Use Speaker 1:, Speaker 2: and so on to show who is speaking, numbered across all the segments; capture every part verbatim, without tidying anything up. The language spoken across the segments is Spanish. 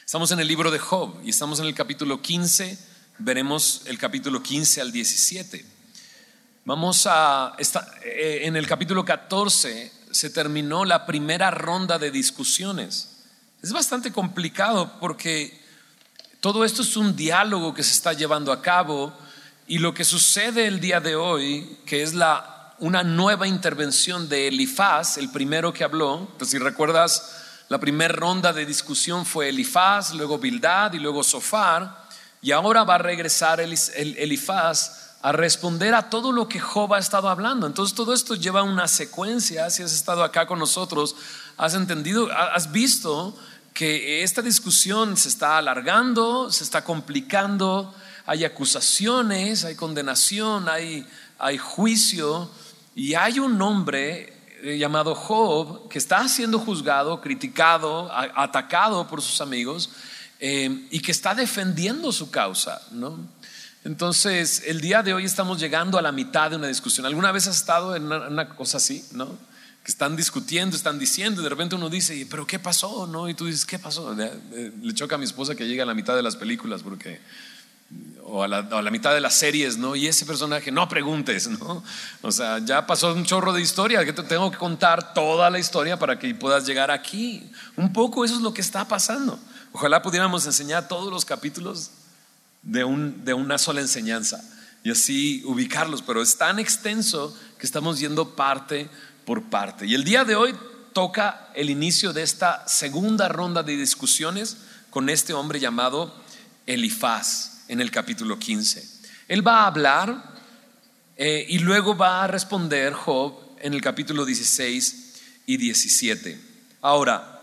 Speaker 1: Estamos en el libro de Job y estamos en el capítulo quince. Veremos el capítulo quince al diecisiete. Vamos a esta, eh, en el capítulo catorce se terminó la primera ronda de discusiones. Es bastante complicado porque todo esto es un diálogo que se está llevando a cabo, y lo que sucede el día de hoy, que es la, una nueva intervención de Elifaz, el primero que habló. Entonces, si recuerdas, la primera ronda de discusión fue Elifaz, luego Bildad y luego Zofar, y ahora va a regresar Elifaz a responder a todo lo que Job ha estado hablando. Entonces todo esto lleva una secuencia. Si has estado acá con nosotros, has entendido, has visto que esta discusión se está alargando, se está complicando. Hay acusaciones, hay condenación, hay, hay juicio, y hay un hombre llamado Job que está siendo juzgado, criticado, a, atacado por sus amigos, eh, y que está defendiendo su causa, ¿no? Entonces el día de hoy estamos llegando a la mitad de una discusión. ¿Alguna vez has estado en una, una cosa así, no? Que están discutiendo, están diciendo, y de repente uno dice, pero ¿qué pasó? ¿No? Y tú dices, ¿qué pasó? Le choca a mi esposa que llega a la mitad de las películas, porque o a, la, o a la mitad de las series, ¿no? Y ese personaje, no preguntes, ¿no? O sea, ya pasó un chorro de historia, que te tengo que contar toda la historia para que puedas llegar aquí. Un poco eso es lo que está pasando. Ojalá pudiéramos enseñar todos los capítulos de, un, de una sola enseñanza y así ubicarlos, pero es tan extenso que estamos yendo parte por parte. Y el día de hoy toca el inicio de esta segunda ronda de discusiones con este hombre llamado Elifaz. En el capítulo quince él va a hablar, eh, y luego va a responder Job en el capítulo dieciséis y diecisiete. Ahora,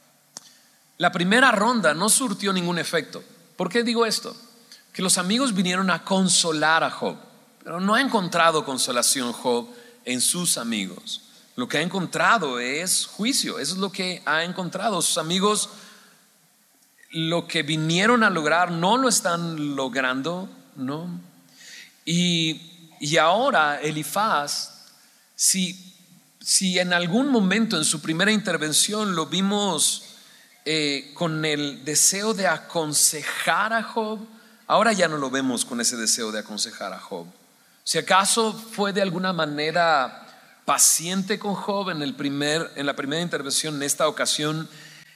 Speaker 1: la primera ronda no surtió ningún efecto. ¿Por qué digo esto? Que los amigos vinieron a consolar a Job, pero no ha encontrado consolación Job en sus amigos. Lo que ha encontrado es juicio. Eso es lo que ha encontrado. Sus amigos, lo que vinieron a lograr, no lo están logrando, ¿no? Y, y ahora Elifaz, si, si en algún momento en su primera intervención lo vimos eh, con el deseo de aconsejar a Job, ahora ya no lo vemos con ese deseo de aconsejar a Job. Si acaso fue de alguna manera paciente con Job en, el primer, en la primera intervención, en esta ocasión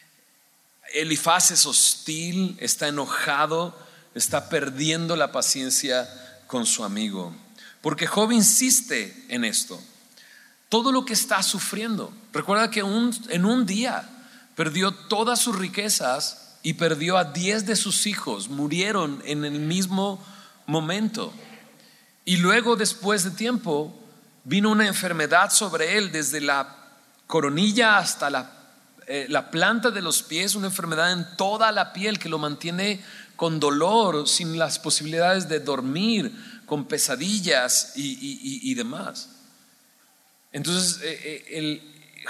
Speaker 1: Elifaz es hostil, está enojado, está perdiendo la paciencia con su amigo, porque Job insiste en esto. Todo lo que está sufriendo, recuerda que un, en un día perdió todas sus riquezas y perdió a diez de sus hijos, murieron en el mismo momento. Y luego, después de tiempo, vino una enfermedad sobre él, desde la coronilla hasta la Eh, la planta de los pies, una enfermedad en toda la piel que lo mantiene con dolor, sin las posibilidades de dormir, con pesadillas y, y, y demás. Entonces eh, el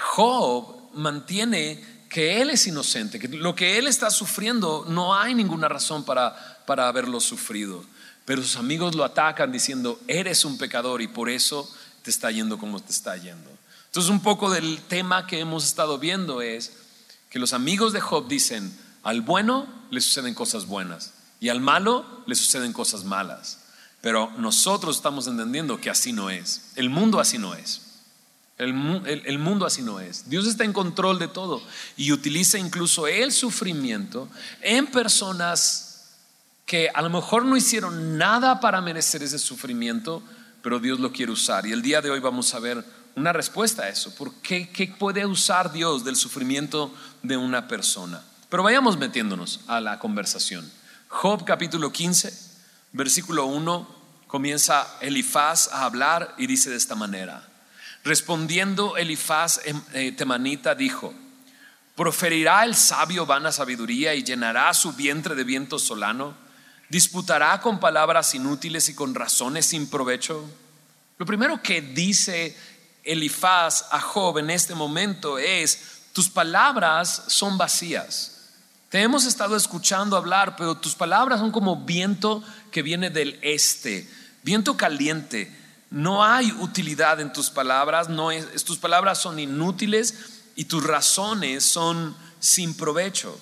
Speaker 1: Job mantiene que él es inocente, que lo que él está sufriendo no hay ninguna razón para, para haberlo sufrido, pero sus amigos lo atacan diciendo, eres un pecador y por eso te está yendo como te está yendo. Entonces un poco del tema que hemos estado viendo es que los amigos de Job dicen, al bueno le suceden cosas buenas y al malo le suceden cosas malas, pero nosotros estamos entendiendo que así no es. El mundo así no es. El, el, el mundo así no es. Dios está en control de todo y utiliza incluso el sufrimiento en personas que a lo mejor no hicieron nada para merecer ese sufrimiento, pero Dios lo quiere usar. Y el día de hoy vamos a ver una respuesta a eso. ¿Por qué, qué puede usar Dios del sufrimiento de una persona? Pero vayamos metiéndonos a la conversación. Job capítulo quince, versículo uno, comienza Elifaz a hablar y dice de esta manera: respondiendo Elifaz eh, temanita dijo, ¿proferirá el sabio vana sabiduría y llenará su vientre de viento solano? ¿Disputará con palabras inútiles y con razones sin provecho? Lo primero que dice Elifaz a Job en este momento es: tus palabras son vacías. Te hemos estado escuchando hablar, pero tus palabras son como viento que viene del este, viento caliente. No hay utilidad en tus palabras, no es, tus palabras son inútiles y tus razones son sin provecho.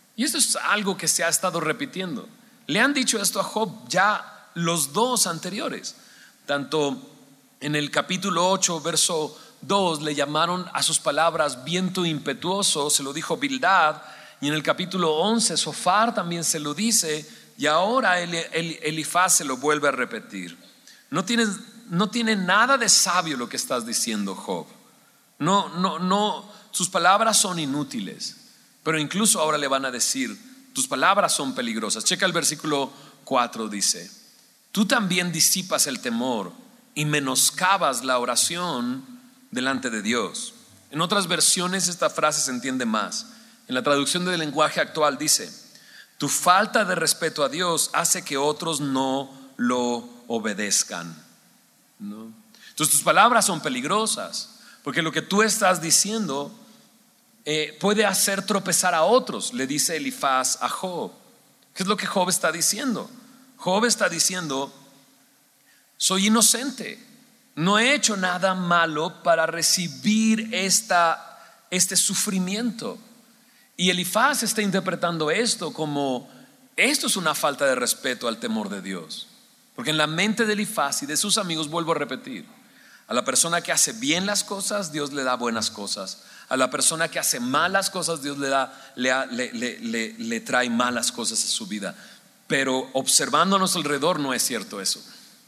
Speaker 1: Y esto es algo que se ha estado repitiendo. Le han dicho esto a Job ya los dos anteriores. Tanto en el capítulo ocho, verso dos, le llamaron a sus palabras viento impetuoso, se lo dijo Bildad. Y en el capítulo once, Sofar también se lo dice. Y ahora el, el, Elifaz se lo vuelve a repetir. No tienes, no tiene nada de sabio lo que estás diciendo, Job. No, no, no, sus palabras son inútiles. Pero incluso ahora le van a decir, tus palabras son peligrosas. Checa el versículo cuatro, dice: tú también disipas el temor y menoscabas la oración delante de Dios. En otras versiones esta frase se entiende más. En la traducción del lenguaje actual dice: tu falta de respeto a Dios hace que otros no lo obedezcan, ¿no? Entonces tus palabras son peligrosas, porque lo que tú estás diciendo eh, puede hacer tropezar a otros, le dice Elifaz a Job. ¿Qué es lo que Job está diciendo? Job está diciendo: soy inocente, no he hecho nada malo para recibir esta, este sufrimiento. Y Elifaz está interpretando esto como: esto es una falta de respeto al temor de Dios. Porque en la mente de Elifaz y de sus amigos, vuelvo a repetir, a la persona que hace bien las cosas, Dios le da buenas cosas. A la persona que hace malas cosas, Dios le da, le, le, le, le, le trae malas cosas a su vida. Pero observando a nuestro alrededor no es cierto eso.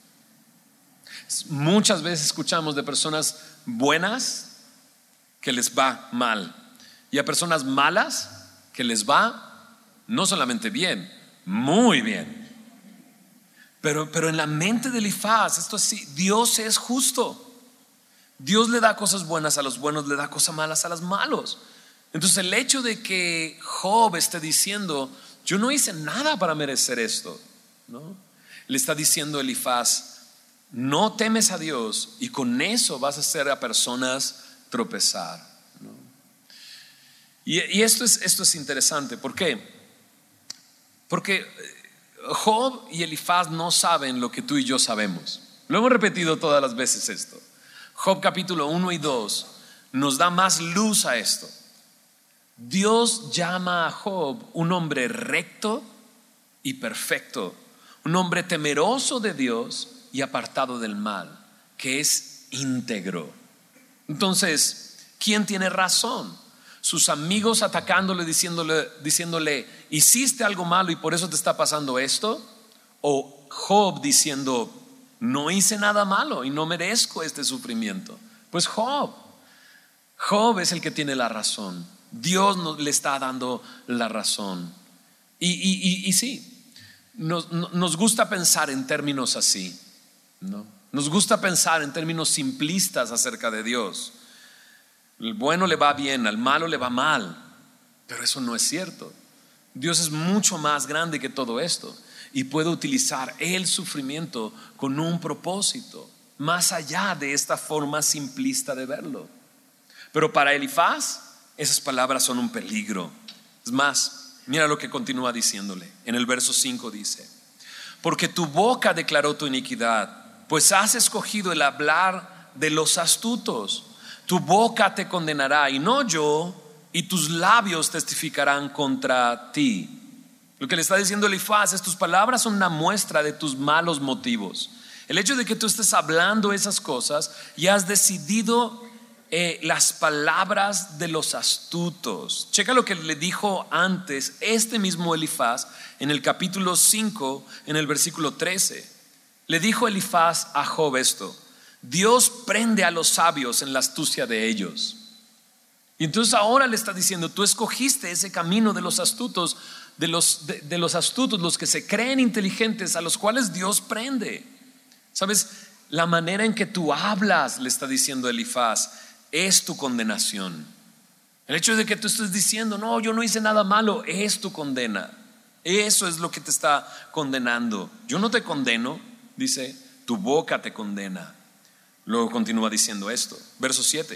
Speaker 1: Muchas veces escuchamos de personas buenas que les va mal, y a personas malas que les va no solamente bien, muy bien. Pero, pero en la mente de Elifaz, esto es así: Dios es justo. Dios le da cosas buenas a los buenos, le da cosas malas a los malos. Entonces el hecho de que Job esté diciendo: yo no hice nada para merecer esto, ¿no? Le está diciendo Elifaz: no temes a Dios, y con eso vas a hacer a personas tropezar, ¿no? Y, y esto es, esto es interesante. ¿Por qué? Porque Job y Elifaz no saben lo que tú y yo sabemos. Lo hemos repetido todas las veces esto. Job capítulo uno y dos nos da más luz a esto. Dios llama a Job un hombre recto y perfecto, un hombre temeroso de Dios y apartado del mal, que es íntegro. Entonces, ¿quién tiene razón? Sus amigos atacándole, diciéndole, diciéndole: hiciste algo malo y por eso te está pasando esto. O Job diciendo: no hice nada malo y no merezco este sufrimiento. Pues Job Job es el que tiene la razón. Dios nos, le está dando la razón. Y, y, y, y sí, nos, nos gusta pensar en términos así, ¿no? Nos gusta pensar en términos simplistas acerca de Dios. El bueno le va bien, al malo le va mal. Pero eso no es cierto. Dios es mucho más grande que todo esto y puede utilizar el sufrimiento con un propósito, más allá de esta forma simplista de verlo. Pero para Elifaz, esas palabras son un peligro. Es más, mira lo que continúa diciéndole. En el verso cinco dice: porque tu boca declaró tu iniquidad, pues has escogido el hablar de los astutos. Tu boca te condenará y no yo, y tus labios testificarán contra ti. Lo que le está diciendo Elifaz es: tus palabras son una muestra de tus malos motivos. El hecho de que tú estés hablando esas cosas y has decidido eh, las palabras de los astutos. Checa lo que le dijo antes este mismo Elifaz en el capítulo cinco, en el versículo trece. Le dijo Elifaz a Job esto: Dios prende a los sabios en la astucia de ellos. Y entonces ahora le está diciendo: tú escogiste ese camino de los astutos, de los, de, de los astutos, los que se creen inteligentes, a los cuales Dios prende. ¿Sabes? La manera en que tú hablas, le está diciendo Elifaz, es tu condenación. El hecho de que tú estés diciendo: no, yo no hice nada malo, es tu condena. Eso es lo que te está condenando. Yo no te condeno, dice, tu boca te condena. Luego continúa diciendo esto, verso siete: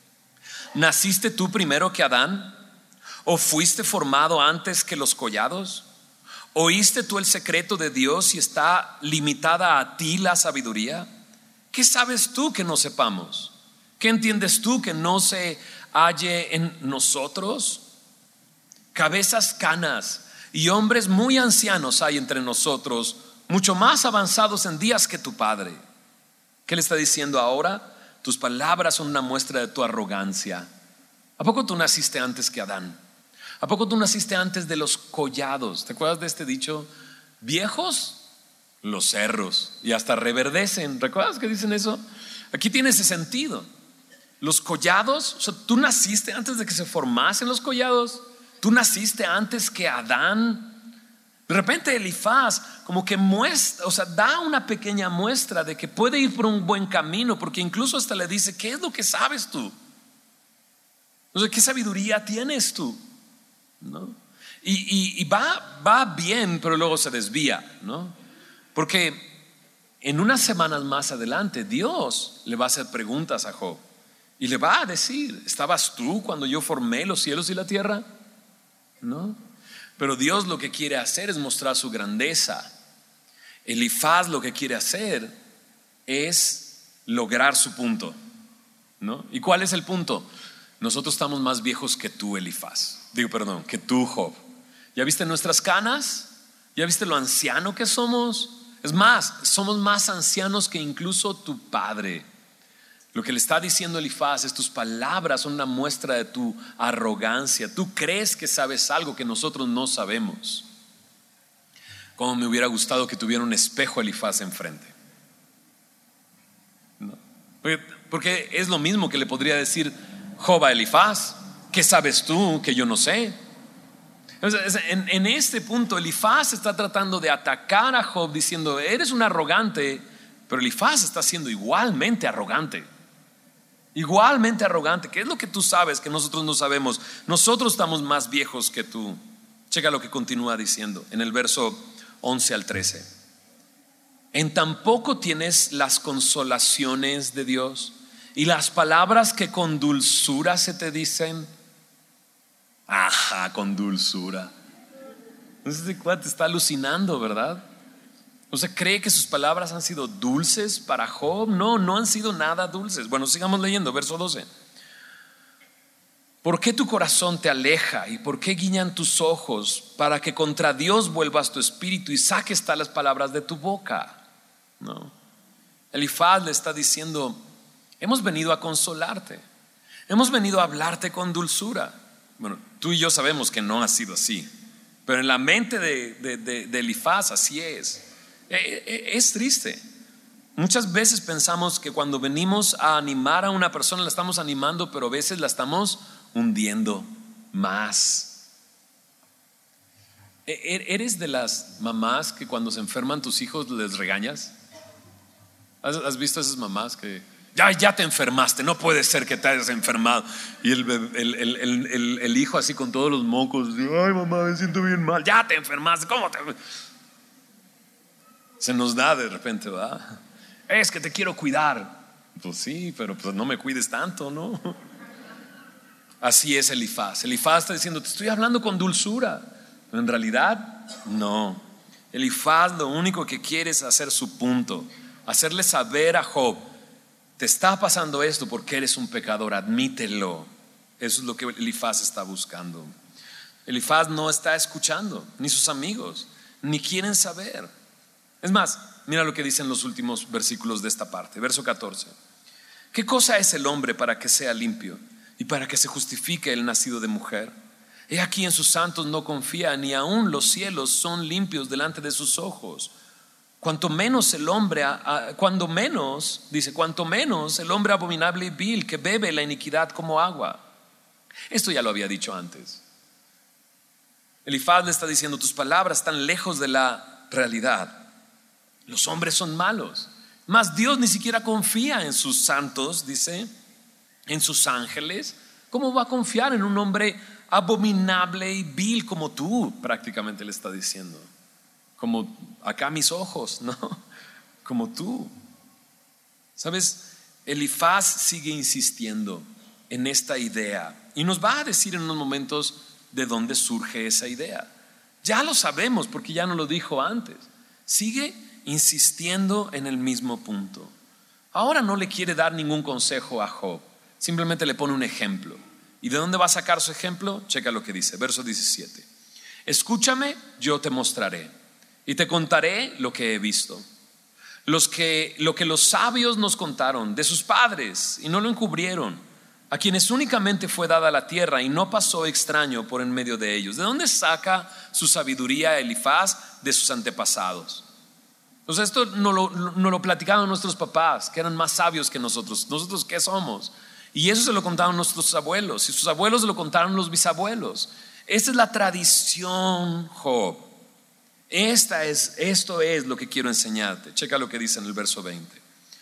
Speaker 1: ¿naciste tú primero que Adán? ¿O fuiste formado antes que los collados? ¿Oíste tú el secreto de Dios y está limitada a ti la sabiduría? ¿Qué sabes tú que no sepamos? ¿Qué entiendes tú que no se halle en nosotros? cabezas canas y hombres muy ancianos hay entre nosotros, mucho más avanzados en días que tu padre. ¿Qué le está diciendo ahora? Tus palabras son una muestra de tu arrogancia. ¿A poco tú naciste antes que Adán? ¿A poco tú naciste antes de los collados? ¿Te acuerdas de este dicho? Viejos los cerros y hasta reverdecen. ¿Recuerdas que dicen eso? Aquí tiene ese sentido. Los collados, o sea, tú naciste antes de que se formasen los collados. Tú naciste antes que Adán. De repente Elifaz como que muestra, o sea, da una pequeña muestra de que puede ir por un buen camino, porque incluso hasta le dice: ¿qué es lo que sabes tú? O sea, ¿qué sabiduría tienes tú? ¿No? Y, y, y va, va bien, pero luego se desvía, ¿no? Porque en unas semanas más adelante Dios le va a hacer preguntas a Job y le va a decir: ¿estabas tú cuando yo formé los cielos y la tierra? ¿No? Pero Dios lo que quiere hacer es mostrar su grandeza. Elifaz lo que quiere hacer es lograr su punto, ¿no? ¿Y cuál es el punto? Nosotros estamos más viejos que tú, Elifaz. Digo, perdón, que tú, Job. ¿Ya viste nuestras canas? ¿Ya viste lo anciano que somos? Es más, somos más ancianos que incluso tu padre. Lo que le está diciendo Elifaz es: tus palabras son una muestra de tu arrogancia. Tú crees que sabes algo que nosotros no sabemos. Como me hubiera gustado que tuviera un espejo Elifaz enfrente, ¿no? Porque, porque es lo mismo que le podría decir Job a Elifaz: ¿qué sabes tú que yo no sé? En, en este punto Elifaz está tratando de atacar a Job diciendo: eres un arrogante. Pero Elifaz está siendo igualmente arrogante. Igualmente arrogante. ¿Qué es lo que tú sabes que nosotros no sabemos? Nosotros estamos más viejos que tú. Checa lo que continúa diciendo en el verso once al trece. En tan poco tienes las consolaciones de Dios y las palabras que con dulzura se te dicen. Ajá, con dulzura. Este cuate está alucinando, ¿verdad? O sea, ¿cree que sus palabras han sido dulces para Job? No, no han sido nada dulces. Bueno, sigamos leyendo, verso doce. ¿Por qué tu corazón te aleja y por qué guiñan tus ojos para que contra Dios vuelvas tu espíritu y saques tales palabras de tu boca? No. Elifaz le está diciendo: hemos venido a consolarte, hemos venido a hablarte con dulzura. Bueno, tú y yo sabemos que no ha sido así, pero en la mente de, de, de, de Elifaz así es. Es triste. Muchas veces pensamos que cuando venimos a animar a una persona la estamos animando, pero a veces la estamos hundiendo más. ¿Eres de las mamás que cuando se enferman tus hijos les regañas? ¿Has visto esas mamás que ya, ya te enfermaste, no puede ser que te hayas enfermado? Y el, el, el, el, el, el hijo así con todos los mocos: ay, mamá, me siento bien mal. Ya te enfermaste, ¿cómo te...? Se nos da de repente, ¿verdad? Es que te quiero cuidar. Pues sí, pero pues no me cuides tanto, ¿no? Así es Elifaz. Elifaz está diciendo: te estoy hablando con dulzura. Pero en realidad, no. Elifaz lo único que quiere es hacer su punto, hacerle saber a Job: te está pasando esto porque eres un pecador, admítelo. Eso es lo que Elifaz está buscando. Elifaz no está escuchando, ni sus amigos, ni quieren saber. Es más, mira lo que dicen los últimos versículos de esta parte. Verso catorce. ¿Qué cosa es el hombre para que sea limpio y para que se justifique el nacido de mujer? He aquí en sus santos no confía, ni aun los cielos son limpios delante de sus ojos. Cuanto menos el hombre, cuando menos, dice, cuanto menos el hombre abominable y vil que bebe la iniquidad como agua. Esto ya lo había dicho antes. Elifaz le está diciendo: tus palabras están lejos de la realidad. Los hombres son malos, mas Dios ni siquiera confía en sus santos, dice, en sus ángeles. ¿Cómo va a confiar en un hombre abominable y vil como tú? Prácticamente le está diciendo, como acá mis ojos, ¿no? Como tú. ¿Sabes? Elifaz sigue insistiendo en esta idea y nos va a decir en unos momentos de dónde surge esa idea. Ya lo sabemos porque ya nos lo dijo antes. Sigue insistiendo en el mismo punto. Ahora no le quiere dar ningún consejo a Job, simplemente le pone un ejemplo. ¿Y de dónde va a sacar su ejemplo? Checa lo que dice, verso diecisiete. Escúchame, yo te mostraré y te contaré lo que he visto. Los que, lo que los sabios nos contaron de sus padres y no lo encubrieron, a quienes únicamente fue dada la tierra y no pasó extraño por en medio de ellos. ¿De dónde saca su sabiduría Elifaz? De sus antepasados. Entonces esto nos lo, nos lo platicaban nuestros papás, que eran más sabios que nosotros. ¿Nosotros qué somos? Y eso se lo contaron nuestros abuelos, y sus abuelos se lo contaron los bisabuelos. Esta es la tradición, Job. Esta es, esto es lo que quiero enseñarte. Checa lo que dice en el verso veinte.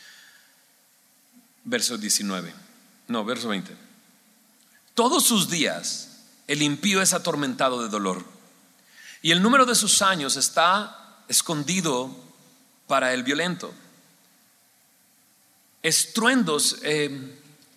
Speaker 1: Verso diecinueve. No, verso veinte. Todos sus días el impío es atormentado de dolor, y el número de sus años está escondido para el violento. Estruendos, eh,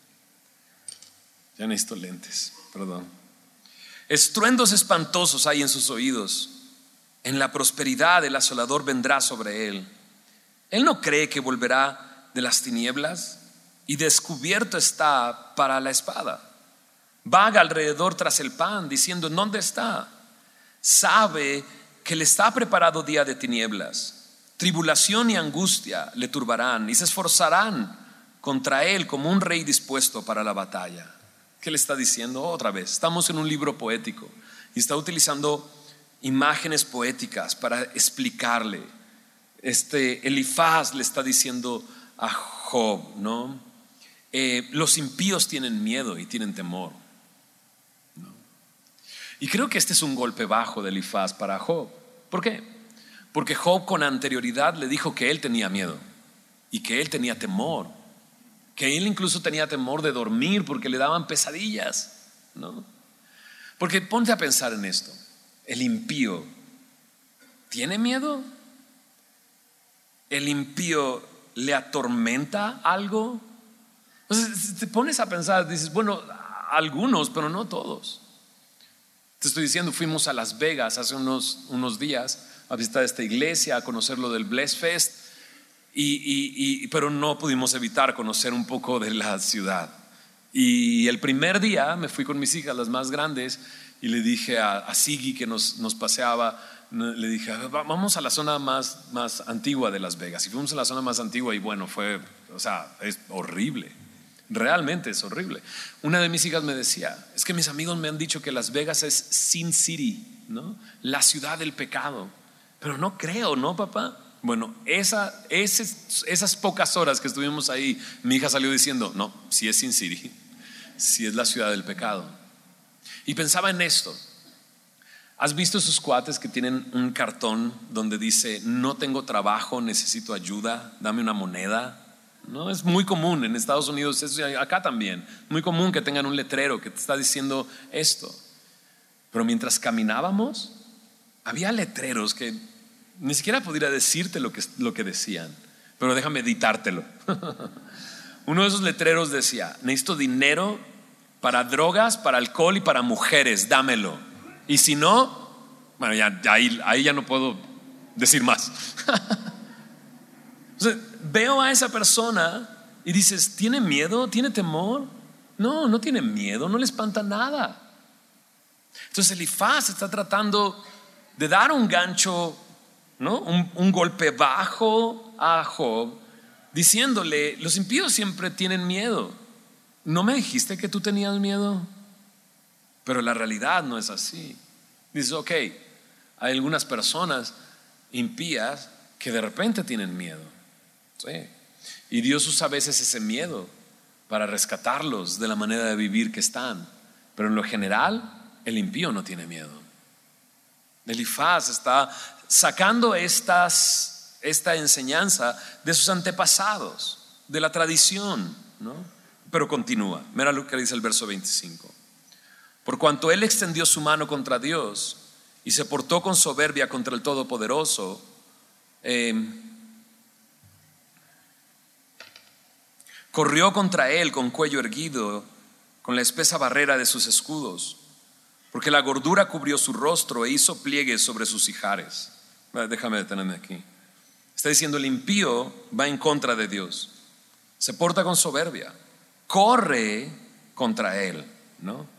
Speaker 1: ya necesito lentes, perdón. Estruendos espantosos hay en sus oídos. En la prosperidad el asolador vendrá sobre él. Él no cree que volverá de las tinieblas, y descubierto está para la espada. Vaga alrededor tras el pan, diciendo: ¿dónde está? Sabe que le está preparado día de tinieblas. Tribulación y angustia le turbarán, y se esforzarán contra él como un rey dispuesto para la batalla. ¿Qué le está diciendo? Otra vez, estamos en un libro poético y está utilizando imágenes poéticas para explicarle. Este Elifaz le está diciendo a Job, ¿no? Eh, los impíos tienen miedo y tienen temor, ¿no? Y creo que este es un golpe bajo de Elifaz para Job. ¿Por qué? Porque Job con anterioridad le dijo que él tenía miedo y que él tenía temor, que él incluso tenía temor de dormir porque le daban pesadillas, ¿no? Porque ponte a pensar en esto. El impío ¿tiene miedo? ¿El impío le atormenta algo? Entonces te pones a pensar, dices, bueno, algunos, pero no todos. Te estoy diciendo, fuimos a Las Vegas hace unos, unos días a visitar esta iglesia, a conocer lo del Bless Fest, y, y, y, pero no pudimos evitar conocer un poco de la ciudad. Y el primer día me fui con mis hijas, las más grandes, y le dije a, a Sigi, que nos, nos paseaba, le dije: vamos a la zona más, más antigua de Las Vegas. Y fuimos a la zona más antigua y bueno, fue, o sea, es horrible. Realmente es horrible. Una de mis hijas me decía: es que mis amigos me han dicho que Las Vegas es Sin City, ¿no? La ciudad del pecado. Pero no creo, ¿no, papá? Bueno, esa, esas, esas pocas horas que estuvimos ahí, mi hija salió diciendo: no, sí es Sin City, sí es la ciudad del pecado. Y pensaba en esto. ¿Has visto esos cuates que tienen un cartón donde dice: no tengo trabajo, necesito ayuda, dame una moneda? No, es muy común en Estados Unidos, es, acá también, muy común que tengan un letrero que te está diciendo esto. Pero mientras caminábamos, había letreros que ni siquiera podría decirte lo que, lo que decían, pero déjame editártelo. Uno de esos letreros decía: necesito dinero para drogas, para alcohol y para mujeres, dámelo. Y si no, bueno, ya, ya ahí, ahí ya no puedo decir más. Entonces, veo a esa persona y dices: ¿tiene miedo? ¿Tiene temor? No, no tiene miedo, no le espanta nada. Entonces Elifaz está tratando de dar un gancho, ¿no? un, un golpe bajo a Job, diciéndole: los impíos siempre tienen miedo. ¿No me dijiste que tú tenías miedo? Pero la realidad no es así. Dices: ok, hay algunas personas impías que de repente tienen miedo. Sí. Y Dios usa a veces ese miedo para rescatarlos de la manera de vivir que están. Pero en lo general, el impío no tiene miedo. Elifaz está sacando estas, esta enseñanza de sus antepasados, de la tradición, ¿no? Pero continúa. Mira lo que dice el verso veinticinco. Por cuanto él extendió su mano contra Dios y se portó con soberbia contra el Todopoderoso, eh, corrió contra él con cuello erguido, con la espesa barrera de sus escudos, porque la gordura cubrió su rostro e hizo pliegues sobre sus ijares. Déjame detenerme aquí. Está diciendo: el impío va en contra de Dios, se porta con soberbia, corre contra él, ¿no?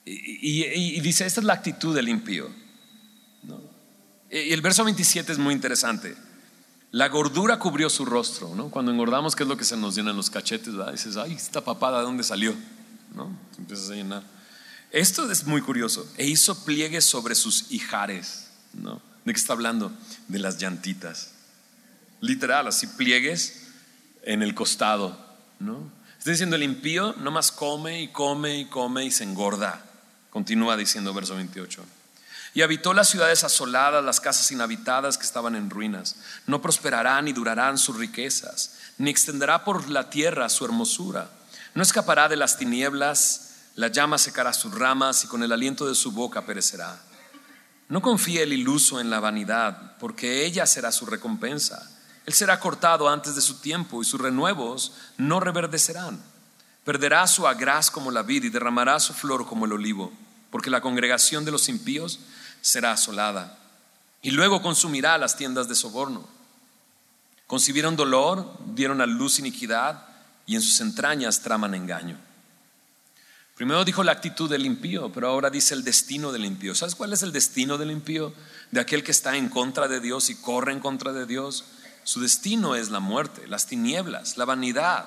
Speaker 1: Y, y, y dice, esta es la actitud del impío, ¿no? Y el verso veintisiete es muy interesante. La gordura cubrió su rostro, ¿no? Cuando engordamos, ¿qué es lo que se nos llenan los cachetes, ¿verdad? Dices, ay, esta papada, ¿de dónde salió? ¿No? Te empiezas a llenar. Esto es muy curioso. E hizo pliegues sobre sus ijares, ¿no? ¿De qué está hablando? De las llantitas. Literal, así pliegues en el costado, ¿no? Está diciendo, el impío nomás come y come y come y se engorda. Continúa diciendo verso veintiocho. Y habitó las ciudades asoladas, las casas inhabitadas que estaban en ruinas. No prosperarán ni durarán sus riquezas, ni extenderá por la tierra su hermosura. No escapará de las tinieblas, la llama secará sus ramas y con el aliento de su boca perecerá. No confíe el iluso en la vanidad, porque ella será su recompensa. Él será cortado antes de su tiempo y sus renuevos no reverdecerán. Perderá su agraz como la vid y derramará su flor como el olivo, porque la congregación de los impíos será asolada y luego consumirá las tiendas de soborno. Concibieron dolor, dieron a luz iniquidad y en sus entrañas traman engaño. Primero dijo la actitud del impío, pero ahora dice el destino del impío. ¿Sabes cuál es el destino del impío? De aquel que está en contra de Dios y corre en contra de Dios. Su destino es la muerte, las tinieblas, la vanidad.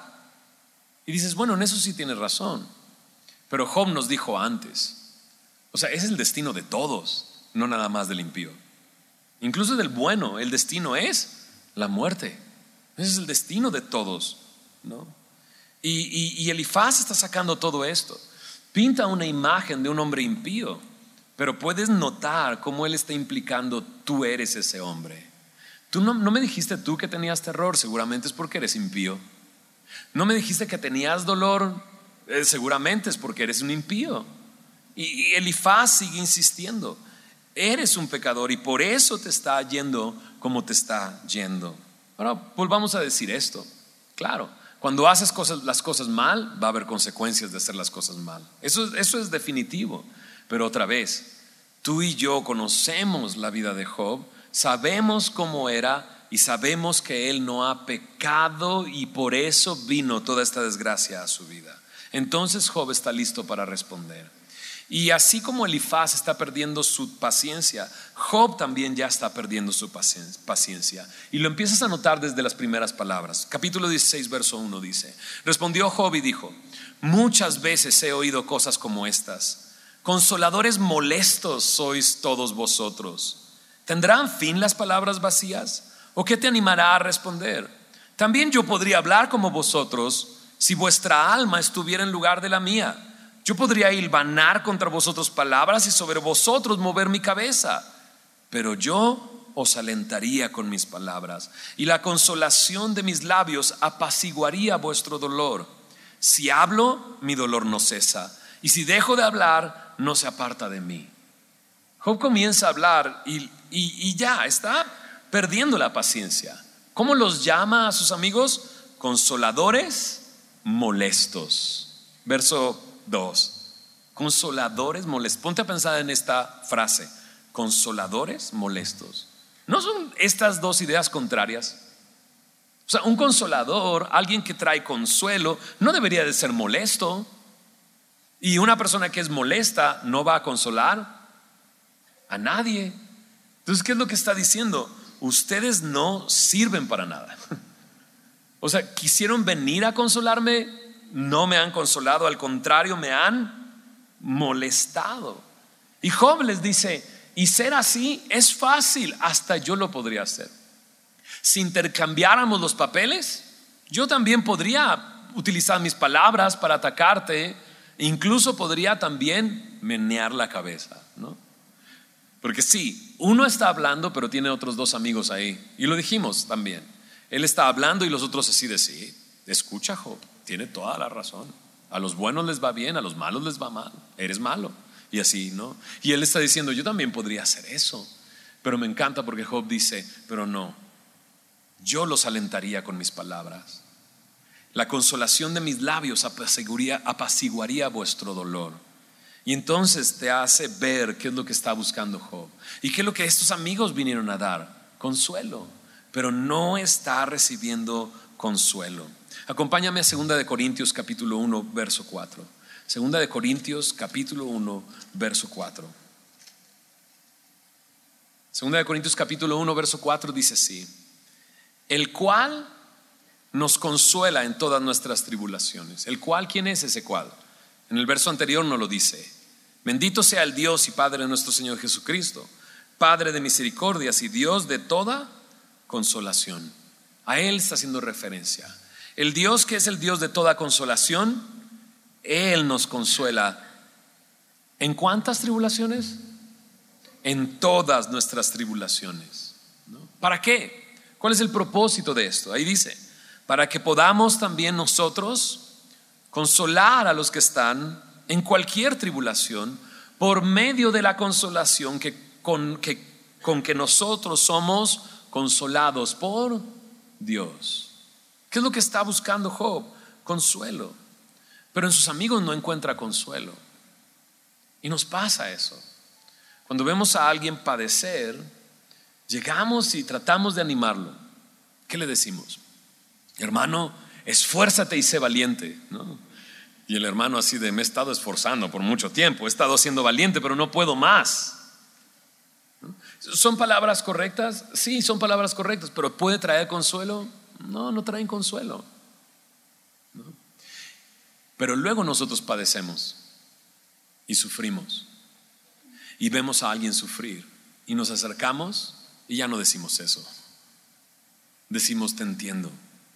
Speaker 1: Y dices, bueno, en eso sí tienes razón. Pero Job nos dijo antes, o sea, ese es el destino de todos, no nada más del impío. Incluso del bueno, el destino es la muerte. Ese es el destino de todos, ¿no? Y, y, y Elifaz está sacando todo esto. Pinta una imagen de un hombre impío, pero puedes notar cómo él está implicando, tú eres ese hombre. Tú no, no me dijiste tú que tenías terror, seguramente es porque eres impío. No me dijiste que tenías dolor, eh, seguramente es porque eres un impío. Y, y Elifaz sigue insistiendo, eres un pecador y por eso te está yendo como te está yendo. Ahora volvamos a decir esto. Claro, cuando haces cosas, las cosas mal, va a haber consecuencias de hacer las cosas mal. Eso, eso es definitivo. Pero otra vez, tú y yo conocemos la vida de Job, sabemos cómo era y sabemos que él no ha pecado y por eso vino toda esta desgracia a su vida. Entonces Job está listo para responder. Y así como Elifaz está perdiendo su paciencia, Job también ya está perdiendo su paciencia. Y lo empiezas a notar desde las primeras palabras. Capítulo dieciséis, verso uno dice: respondió Job y dijo: muchas veces he oído cosas como estas. Consoladores molestos sois todos vosotros. ¿Tendrán fin las palabras vacías? ¿O qué te animará a responder? También yo podría hablar como vosotros si vuestra alma estuviera en lugar de la mía. Yo podría hilvanar contra vosotros palabras y sobre vosotros mover mi cabeza. Pero yo os alentaría con mis palabras y la consolación de mis labios apaciguaría vuestro dolor. Si hablo, mi dolor no cesa, y si dejo de hablar, no se aparta de mí. Job comienza a hablar y, y, y ya está perdiendo la paciencia. ¿Cómo los llama a sus amigos? Consoladores molestos. Verso dos. Consoladores molestos. Ponte a pensar en esta frase: consoladores molestos. ¿No son estas dos ideas contrarias? O sea, un consolador, alguien que trae consuelo, no debería de ser molesto. Y una persona que es molesta no va a consolar a nadie. Entonces, ¿qué es lo que está diciendo? Ustedes no sirven para nada. O sea, quisieron venir a consolarme, no me han consolado, al contrario, me han molestado. Y Job les dice: y ser así es fácil, hasta yo lo podría hacer. Si intercambiáramos los papeles, yo también podría utilizar mis palabras para atacarte, incluso podría también menear la cabeza, ¿no? Porque sí, uno está hablando, pero tiene otros dos amigos ahí, y lo dijimos también. Él está hablando y los otros así de: sí, escucha, Job, tiene toda la razón. A los buenos les va bien, a los malos les va mal. Eres malo. Y así, ¿no? Y él está diciendo: yo también podría hacer eso. Pero me encanta porque Job dice: pero no, yo los alentaría con mis palabras. La consolación de mis labios apaciguaría, apaciguaría vuestro dolor. Y entonces te hace ver qué es lo que está buscando Job y qué es lo que estos amigos vinieron a dar: consuelo. Pero no está recibiendo consuelo. Acompáñame a segunda de Corintios capítulo uno, verso cuatro. Segunda de Corintios capítulo uno verso cuatro. Segunda de Corintios capítulo uno verso cuatro dice así: el cual nos consuela en todas nuestras tribulaciones. ¿El cual? ¿Quién es ese cual? En el verso anterior no lo dice. Bendito sea el Dios y Padre de nuestro Señor Jesucristo, Padre de misericordias y Dios de toda consolación. A Él está haciendo referencia. El Dios que es el Dios de toda consolación, Él nos consuela. ¿En cuántas tribulaciones? En todas nuestras tribulaciones, ¿no? ¿Para qué? ¿Cuál es el propósito de esto? Ahí dice: para que podamos también nosotros consolar a los que están en cualquier tribulación por medio de la consolación que con que, con que nosotros somos consolados por Dios. ¿Qué es lo que está buscando Job? Consuelo. Pero en sus amigos no encuentra consuelo. Y nos pasa eso. Cuando vemos a alguien padecer, llegamos y tratamos de animarlo. ¿Qué le decimos? Hermano, esfuérzate y sé valiente, ¿no? Y el hermano así de: me he estado esforzando por mucho tiempo, he estado siendo valiente, pero no puedo más, ¿no? ¿Son palabras correctas? Sí, son palabras correctas, pero ¿puede traer consuelo? No, no traen consuelo, ¿no? Pero luego nosotros padecemos y sufrimos y vemos a alguien sufrir y nos acercamos y ya no decimos eso. Decimos: te entiendo.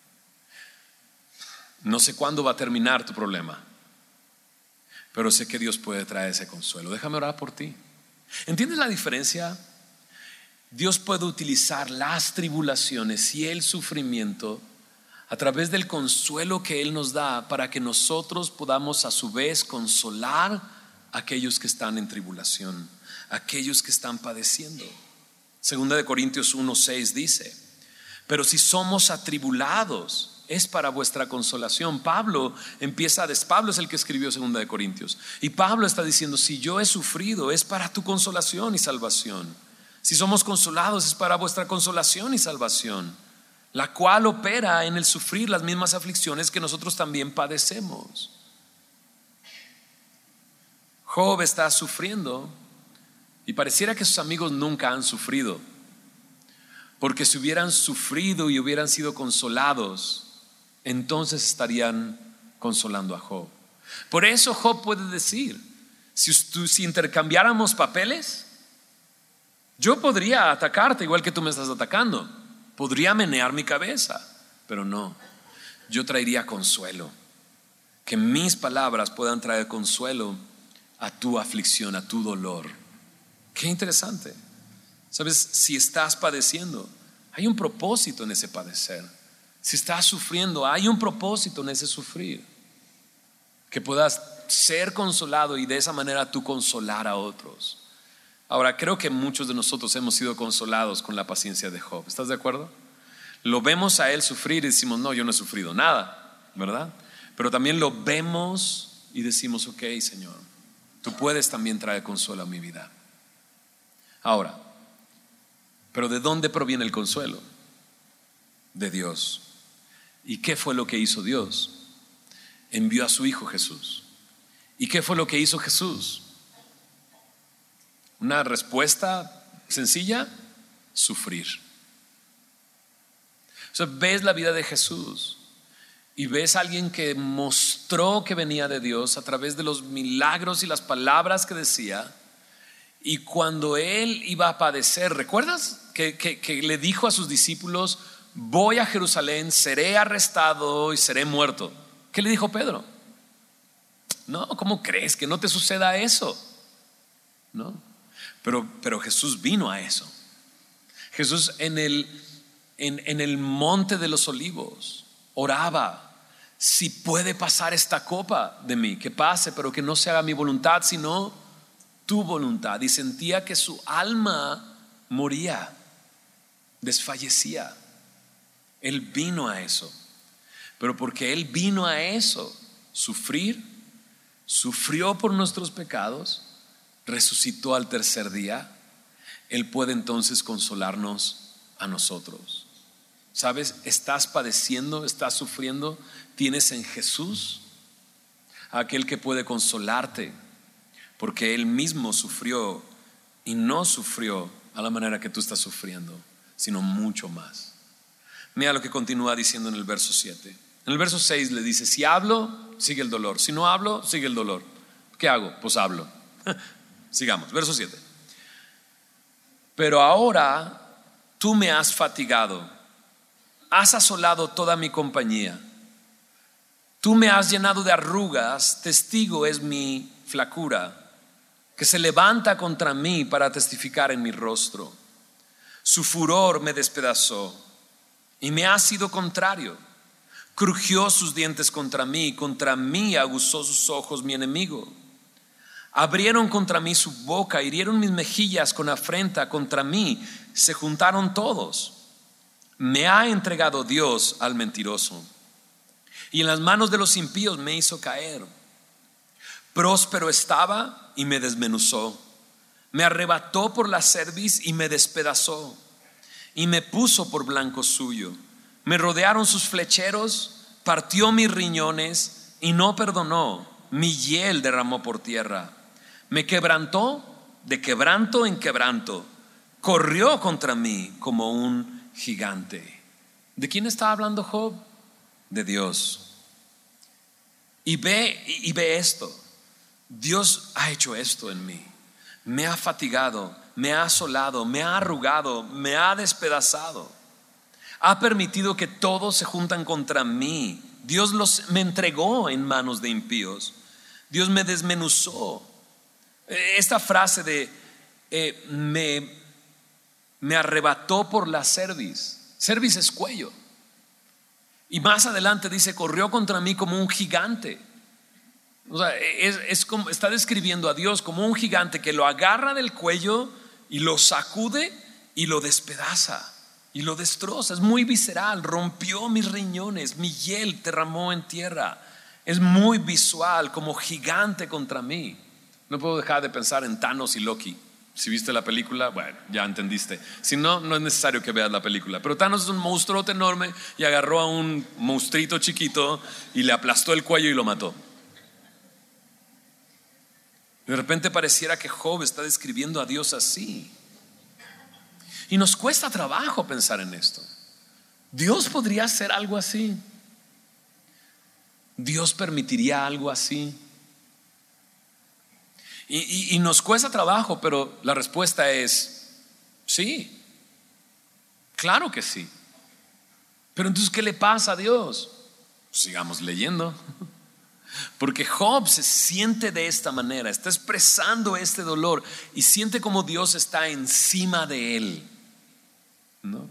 Speaker 1: No sé cuándo va a terminar tu problema, pero sé que Dios puede traer ese consuelo. Déjame orar por ti. ¿Entiendes la diferencia? Dios puede utilizar las tribulaciones y el sufrimiento a través del consuelo que Él nos da, para que nosotros podamos a su vez consolar a aquellos que están en tribulación, a aquellos que están padeciendo. Segunda de Corintios uno seis dice: pero si somos atribulados, es para vuestra consolación. Pablo empieza, Pablo es el que escribió Segunda de Corintios, y Pablo está diciendo: si yo he sufrido, es para tu consolación y salvación. Si somos consolados, es para vuestra consolación y salvación, la cual opera en el sufrir las mismas aflicciones que nosotros también padecemos. Job está sufriendo y pareciera que sus amigos nunca han sufrido, porque si hubieran sufrido y hubieran sido consolados, entonces estarían consolando a Job. Por eso Job puede decir: si, si intercambiáramos papeles, yo podría atacarte igual que tú me estás atacando, podría menear mi cabeza, pero no, yo traería consuelo. Que mis palabras puedan traer consuelo a tu aflicción, a tu dolor. Qué interesante. Sabes, si estás padeciendo, hay un propósito en ese padecer. Si estás sufriendo, hay un propósito en ese sufrir, que puedas ser consolado y de esa manera tú consolar a otros. Ahora, creo que muchos de nosotros hemos sido consolados con la paciencia de Job. ¿Estás de acuerdo? Lo vemos a él sufrir y decimos: no, yo no he sufrido nada, ¿verdad? Pero también lo vemos y decimos: ok, Señor, tú puedes también traer consuelo a mi vida. Ahora, ¿pero de dónde proviene el consuelo? De Dios. ¿Y qué fue lo que hizo Dios? Envió a su Hijo Jesús. ¿Y qué fue lo que hizo Jesús? Una respuesta sencilla: sufrir. O sea, ves la vida de Jesús y ves a alguien que mostró que venía de Dios a través de los milagros y las palabras que decía. Y cuando él iba a padecer, ¿recuerdas? Que, que, que le dijo a sus discípulos: voy a Jerusalén, seré arrestado y seré muerto. ¿Qué le dijo Pedro? No, ¿cómo crees? Que no te suceda eso. No, pero, pero Jesús vino a eso. Jesús en el, en, en el monte de los olivos oraba: si puede pasar esta copa de mí, que pase, pero que no se haga mi voluntad sino tu voluntad. Y sentía que su alma moría, desfallecía. Él vino a eso. Pero porque Él vino a eso, sufrir, sufrió por nuestros pecados, resucitó al tercer día, Él puede entonces consolarnos a nosotros. ¿Sabes? Estás padeciendo, estás sufriendo, tienes en Jesús a aquel que puede consolarte, porque Él mismo sufrió y no sufrió a la manera que tú estás sufriendo, sino mucho más. Mira lo que continúa diciendo en el verso siete. En el verso seis le dice: si hablo, sigue el dolor. Si no hablo, sigue el dolor. ¿Qué hago? Pues hablo. Sigamos, verso siete. Pero ahora tú me has fatigado, has asolado toda mi compañía. Tú me has llenado de arrugas, testigo es mi flacura, que se levanta contra mí para testificar en mi rostro. Su furor me despedazó y me ha sido contrario. Crujió sus dientes contra mí, contra mí aguzó sus ojos mi enemigo. Abrieron contra mí su boca, hirieron mis mejillas con afrenta, contra mí se juntaron todos. Me ha entregado Dios al mentiroso, y en las manos de los impíos me hizo caer. Próspero estaba y me desmenuzó, me arrebató por la cerviz y me despedazó, y me puso por blanco suyo. Me rodearon sus flecheros, partió mis riñones y no perdonó, mi hiel derramó por tierra. Me quebrantó de quebranto en quebranto, corrió contra mí como un gigante. ¿De quién está hablando Job? De Dios. Y ve, y ve esto: Dios ha hecho esto en mí. Me ha fatigado, me ha asolado, me ha arrugado, me ha despedazado. Ha permitido que todos se juntan contra mí. Dios los, me entregó en manos de impíos. Dios me desmenuzó. Esta frase de eh, me, me arrebató por la cerviz. Cerviz es cuello. Y más adelante dice: corrió contra mí como un gigante. O sea, es, es como, está describiendo a Dios como un gigante que lo agarra del cuello y lo sacude y lo despedaza y lo destroza. Es muy visceral. Rompió mis riñones, mi hiel derramó en tierra. Es muy visual, como gigante contra mí. No puedo dejar de pensar en Thanos y Loki. Si viste la película, bueno, ya entendiste. Si no, no es necesario que veas la película. Pero Thanos es un monstruote enorme y agarró a un monstruito chiquito y le aplastó el cuello y lo mató. De repente pareciera que Job está describiendo a Dios así. Y nos cuesta trabajo pensar en esto. ¿Dios podría hacer algo así? ¿Dios permitiría algo así? Y, y, y nos cuesta trabajo, pero la respuesta es sí. Claro que sí. Pero entonces, ¿qué le pasa a Dios? Sigamos leyendo. Porque Job se siente de esta manera, está expresando este dolor y siente como Dios está encima de él, ¿no?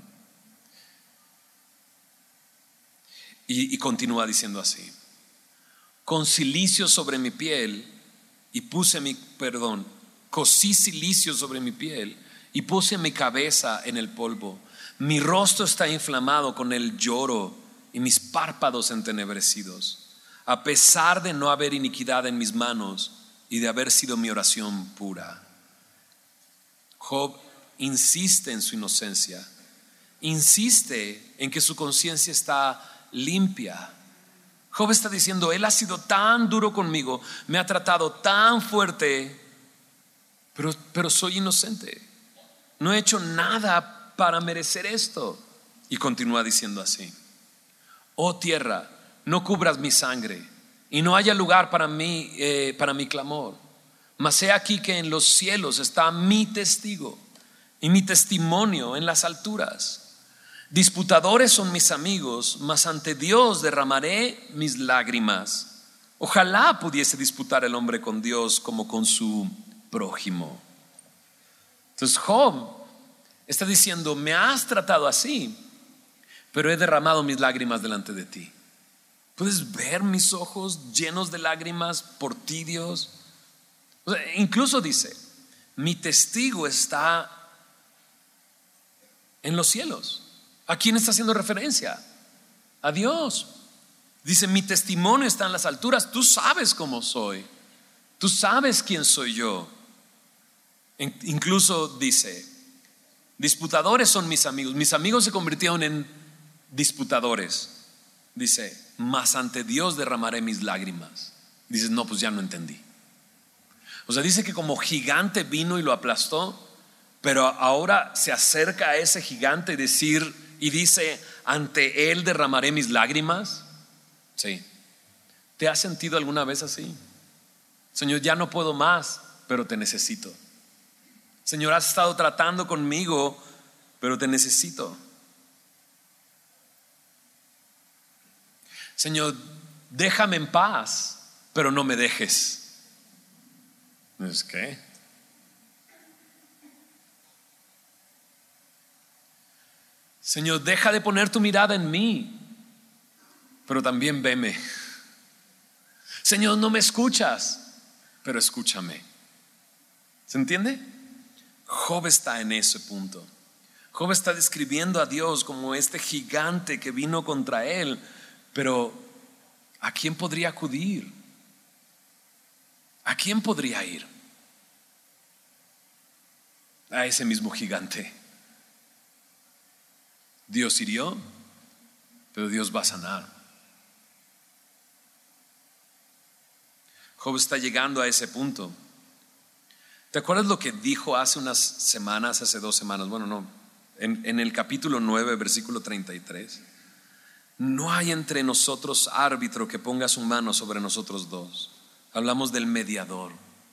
Speaker 1: Y, y continúa diciendo así: con cilicio sobre mi piel y puse mi, perdón, cosí cilicio sobre mi piel y puse mi cabeza en el polvo. Mi rostro está inflamado con el lloro y mis párpados entenebrecidos, a pesar de no haber iniquidad en mis manos y de haber sido mi oración pura. Job insiste en su inocencia, insiste en que su conciencia está limpia. Job está diciendo: él ha sido tan duro conmigo, me ha tratado tan fuerte, pero, pero soy inocente, no he hecho nada para merecer esto. Y continúa diciendo así: oh tierra, no cubras mi sangre y no haya lugar para mí, eh, para mi clamor. Mas he aquí que en los cielos está mi testigo y mi testimonio en las alturas. Disputadores son mis amigos, mas ante Dios derramaré mis lágrimas. Ojalá pudiese disputar el hombre con Dios como con su prójimo. Entonces Job está diciendo: me has tratado así, pero he derramado mis lágrimas delante de ti. ¿Puedes ver mis ojos llenos de lágrimas por ti, Dios? O sea, incluso dice: mi testigo está en los cielos. ¿A quién está haciendo referencia? A Dios. Dice: mi testimonio está en las alturas. Tú sabes cómo soy, tú sabes quién soy yo. Incluso dice: disputadores son mis amigos. Mis amigos se convirtieron en disputadores. Dice: mas ante Dios derramaré mis lágrimas. Dices, no, pues ya no entendí. O sea, dice que como gigante vino y lo aplastó, pero ahora se acerca a ese gigante y decir, y dice, ante él derramaré mis lágrimas. Sí. ¿Te has sentido alguna vez así? Señor, ya no puedo más, pero te necesito. Señor, has estado tratando conmigo, pero te necesito. Señor, déjame en paz, pero no me dejes. ¿Es qué? Señor, deja de poner tu mirada en mí, pero también veme. Señor, no me escuchas, pero escúchame. ¿Se entiende? Job está en ese punto. Job está describiendo a Dios como este gigante que vino contra él, pero ¿a quién podría acudir? ¿A quién podría ir? A ese mismo gigante. Dios hirió, pero Dios va a sanar. Job está llegando a ese punto. ¿Te acuerdas lo que dijo hace unas semanas, hace dos semanas? Bueno, no, en, en el capítulo nueve, versículo treinta y tres. No hay entre nosotros árbitro que ponga su mano sobre nosotros dos. Hablamos del mediador.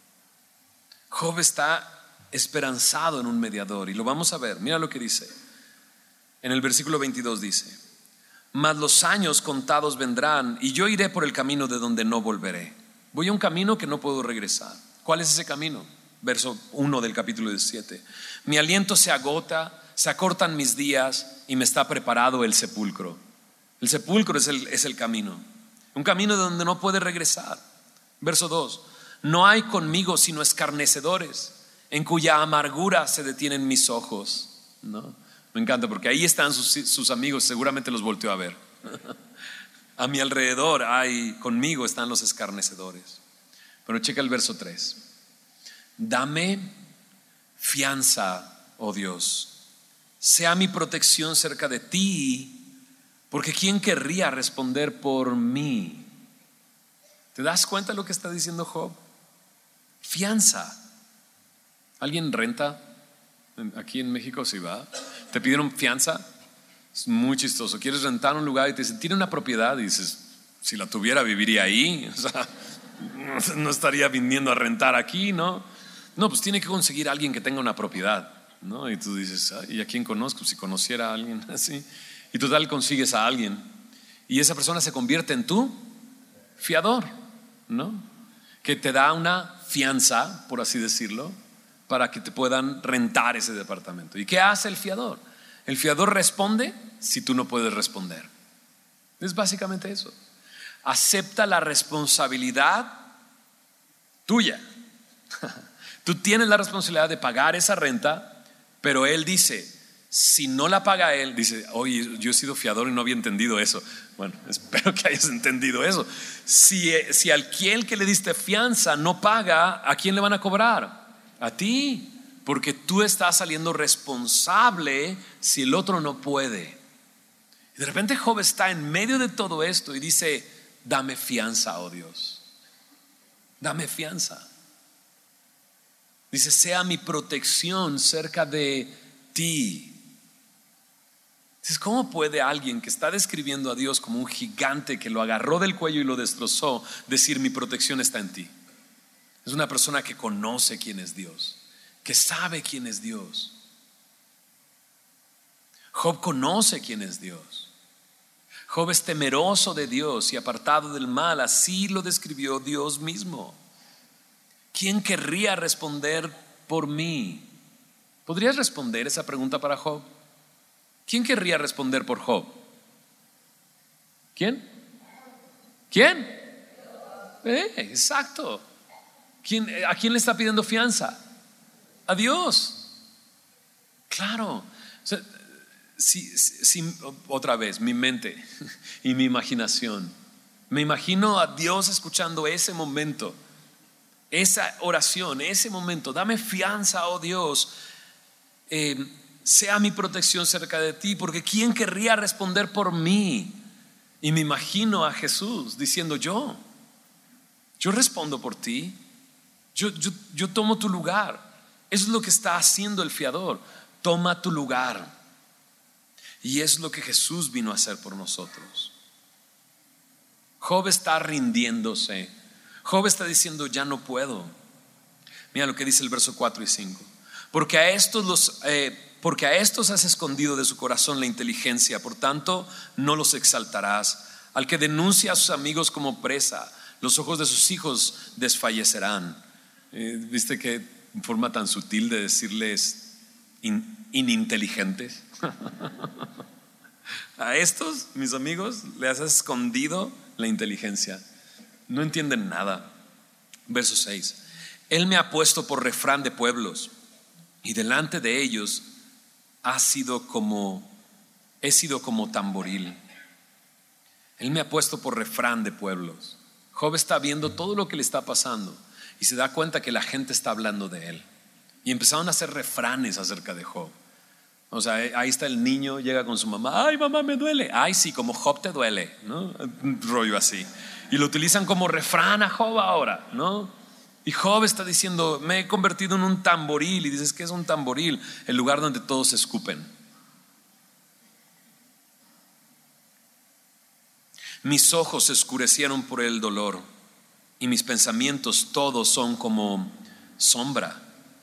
Speaker 1: Job está esperanzado en un mediador y lo vamos a ver. Mira lo que dice. En el versículo veintidós dice: mas los años contados vendrán y yo iré por el camino de donde no volveré. Voy a un camino que no puedo regresar. ¿Cuál es ese camino? Verso uno del capítulo diecisiete. Mi aliento se agota, se acortan mis días y me está preparado el sepulcro. El sepulcro es el, es el camino, un camino de donde no puede regresar. Verso dos. No hay conmigo sino escarnecedores, en cuya amargura se detienen mis ojos. ¿No? Me encanta porque ahí están sus, sus amigos, seguramente los volteó a ver. A mi alrededor hay, conmigo están los escarnecedores. Pero checa el verso tres. Dame fianza, oh Dios, sea mi protección cerca de ti, porque ¿quién querría responder por mí? ¿Te das cuenta de lo que está diciendo Job? Fianza. ¿Alguien renta aquí en México? Si va, te pidieron fianza. Es muy chistoso. Quieres rentar un lugar y te dicen, tiene una propiedad, y dices, si la tuviera viviría ahí. O sea, no estaría viniendo a rentar aquí, ¿no? No, pues tiene que conseguir a alguien que tenga una propiedad, ¿no? Y tú dices, ¿y a quién conozco? Si conociera a alguien así. Y total consigues a alguien y esa persona se convierte en tu fiador, ¿no? Que te da una fianza, por así decirlo, para que te puedan rentar ese departamento. ¿Y qué hace el fiador? El fiador responde si tú no puedes responder. Es básicamente eso. Acepta la responsabilidad tuya. Tú tienes la responsabilidad de pagar esa renta, pero él dice, si no la paga él, dice, oye, yo he sido fiador y no había entendido eso. Bueno, espero que hayas entendido eso. Si, si al quien que le diste fianza no paga, ¿a quién le van a cobrar? A ti, porque tú estás saliendo responsable si el otro no puede. Y de repente Job está en medio de todo esto y dice, dame fianza, oh Dios, dame fianza. Dice, sea mi protección cerca de ti. Dices, ¿cómo puede alguien que está describiendo a Dios como un gigante que lo agarró del cuello y lo destrozó decir, mi protección está en ti? Es una persona que conoce quién es Dios, que sabe quién es Dios. Job conoce quién es Dios. Job es temeroso de Dios y apartado del mal. Así lo describió Dios mismo. ¿Quién querría responder por mí? ¿Podrías responder esa pregunta para Job? ¿Quién querría responder por Job? ¿Quién? ¿Quién? Eh, exacto. ¿Quién, ¿A quién le está pidiendo fianza? A Dios. Claro. O sea, si, si, si, otra vez, mi mente y mi imaginación. Me imagino a Dios escuchando ese momento, esa oración, ese momento. Dame fianza, oh Dios, eh, sea mi protección cerca de ti, porque ¿quién querría responder por mí? Y me imagino a Jesús diciendo, yo, Yo respondo por ti. Yo, yo, yo tomo tu lugar. Eso es lo que está haciendo el fiador. Toma tu lugar. Y es lo que Jesús vino a hacer por nosotros. Job está rindiéndose. Job está diciendo, ya no puedo. Mira lo que dice el verso cuatro y cinco. Porque a estos los eh, porque a estos has escondido de su corazón la inteligencia, por tanto no los exaltarás. Al que denuncia a sus amigos como presa, los ojos de sus hijos desfallecerán. Eh, ¿Viste qué forma tan sutil de decirles in, ininteligentes? A estos, mis amigos, les has escondido la inteligencia. No entienden nada. Verso seis. Él me ha puesto por refrán de pueblos, y delante de ellos ha sido como, he sido como tamboril. Él me ha puesto por refrán de pueblos. Job está viendo todo lo que le está pasando y se da cuenta que la gente está hablando de él. Y empezaron a hacer refranes acerca de Job. O sea, ahí está el niño, llega con su mamá. Ay, mamá, me duele. Ay, sí, como Job te duele, ¿no? Un rollo así. Y lo utilizan como refrán a Job ahora, ¿no? Y Job está diciendo, me he convertido en un tamboril. Y dices, ¿qué es un tamboril? El lugar donde todos se escupen. Mis ojos se oscurecieron por el dolor, y mis pensamientos todos son como sombra.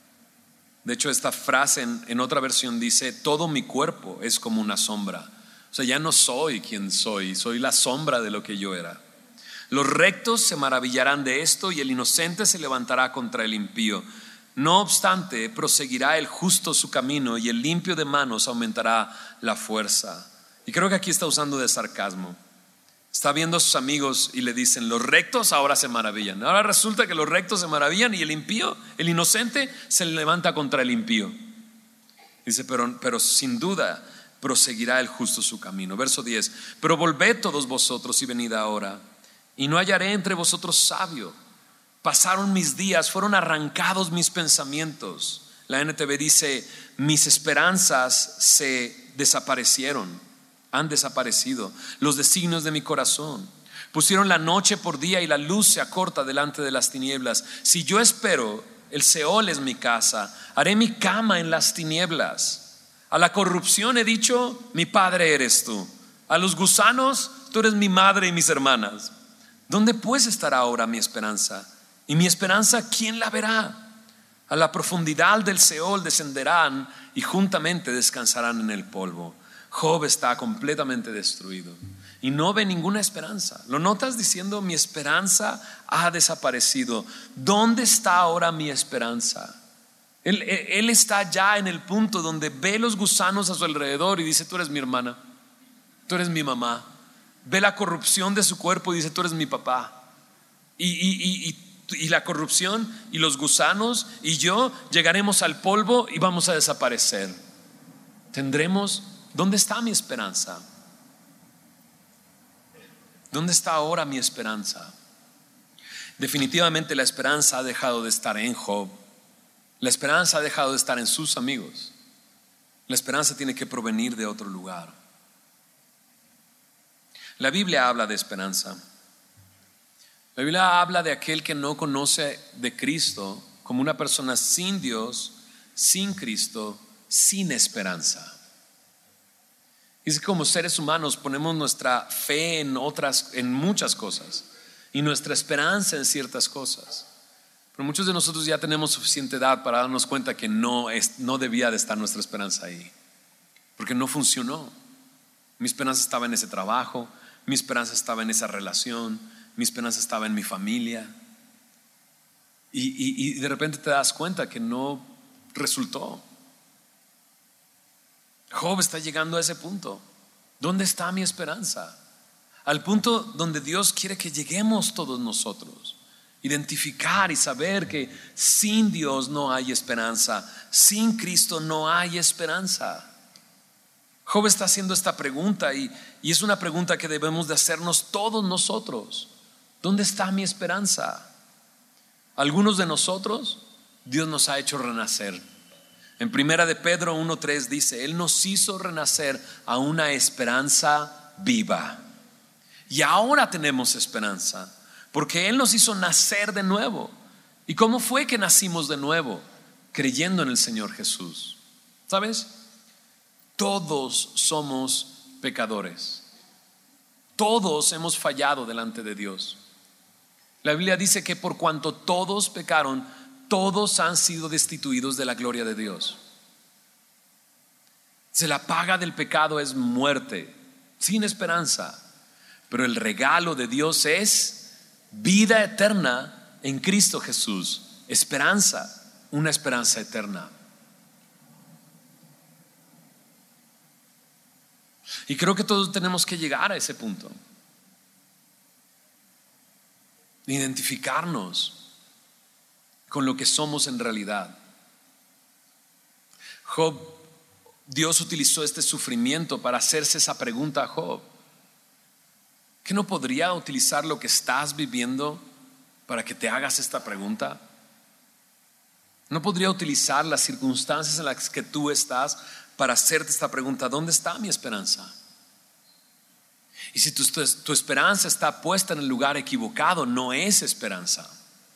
Speaker 1: De hecho, esta frase en, en otra versión dice, todo mi cuerpo es como una sombra. O sea, ya no soy quien soy, soy la sombra de lo que yo era. Los rectos se maravillarán de esto, y el inocente se levantará contra el impío. No obstante, proseguirá el justo su camino, y el limpio de manos aumentará la fuerza. Y creo que aquí está usando de sarcasmo. Está viendo a sus amigos y le dicen, los rectos ahora se maravillan. Ahora resulta que los rectos se maravillan y el impío, el inocente, se levanta contra el impío. Dice, pero, pero sin duda proseguirá el justo su camino. Verso diez. Pero volved todos vosotros y venid ahora, y no hallaré entre vosotros sabio. Pasaron mis días, fueron arrancados mis pensamientos. La N T V dice, mis esperanzas se desaparecieron, han desaparecido los designios de mi corazón. Pusieron la noche por día, y la luz se acorta delante de las tinieblas. Si yo espero, el Seol es mi casa, haré mi cama en las tinieblas. A la corrupción he dicho, mi padre eres tú. A los gusanos, tú eres mi madre y mis hermanas. ¿Dónde pues estará ahora mi esperanza? Y mi esperanza, ¿quién la verá? A la profundidad del Seol descenderán, y juntamente descansarán en el polvo. Job está completamente destruido y no ve ninguna esperanza. ¿Lo notas diciendo, mi esperanza ha desaparecido? ¿Dónde está ahora mi esperanza? Él, él está ya en el punto donde ve los gusanos a su alrededor y dice, tú eres mi hermana, tú eres mi mamá. Ve la corrupción de su cuerpo y dice, tú eres mi papá. Y, y, y, y, y la corrupción y los gusanos y yo llegaremos al polvo y vamos a desaparecer. Tendremos, ¿dónde está mi esperanza? ¿Dónde está ahora mi esperanza? Definitivamente la esperanza ha dejado de estar en Job. La esperanza ha dejado de estar en sus amigos. La esperanza tiene que provenir de otro lugar. La Biblia habla de esperanza. La Biblia habla de aquel que no conoce de Cristo como una persona sin Dios, sin Cristo, sin esperanza. Dice que como seres humanos ponemos nuestra fe en otras, en muchas cosas, y nuestra esperanza en ciertas cosas. Pero muchos de nosotros ya tenemos suficiente edad para darnos cuenta que no, es, no debía de estar nuestra esperanza ahí, porque no funcionó. Mi esperanza estaba en ese trabajo, mi esperanza estaba en esa relación, mi esperanza estaba en mi familia, y, y, y de repente te das cuenta que no resultó. Job está llegando a ese punto. ¿Dónde está mi esperanza? Al punto donde Dios quiere que lleguemos todos nosotros. Identificar y saber que sin Dios no hay esperanza, sin Cristo no hay esperanza. Job está haciendo esta pregunta y, y es una pregunta que debemos de hacernos todos nosotros. ¿Dónde está mi esperanza? Algunos de nosotros, Dios nos ha hecho renacer. En primera de Pedro uno tres dice, Él nos hizo renacer a una esperanza viva. Y ahora tenemos esperanza, porque Él nos hizo nacer de nuevo. ¿Y cómo fue que nacimos de nuevo? Creyendo en el Señor Jesús. ¿Sabes? Todos somos pecadores. Todos hemos fallado delante de Dios. La Biblia dice que por cuanto todos pecaron, todos han sido destituidos de la gloria de Dios. Se la paga del pecado es muerte, sin esperanza. Pero el regalo de Dios es vida eterna en Cristo Jesús. Esperanza, una esperanza eterna. Y creo que todos tenemos que llegar a ese punto. Identificarnos con lo que somos en realidad. Job, Dios utilizó este sufrimiento para hacerse esa pregunta a Job. ¿Que no podría utilizar lo que estás viviendo para que te hagas esta pregunta? ¿No podría utilizar las circunstancias en las que tú estás para hacerte esta pregunta? ¿Dónde está mi esperanza? Y si tu, tu, tu esperanza está puesta en el lugar equivocado, no es esperanza.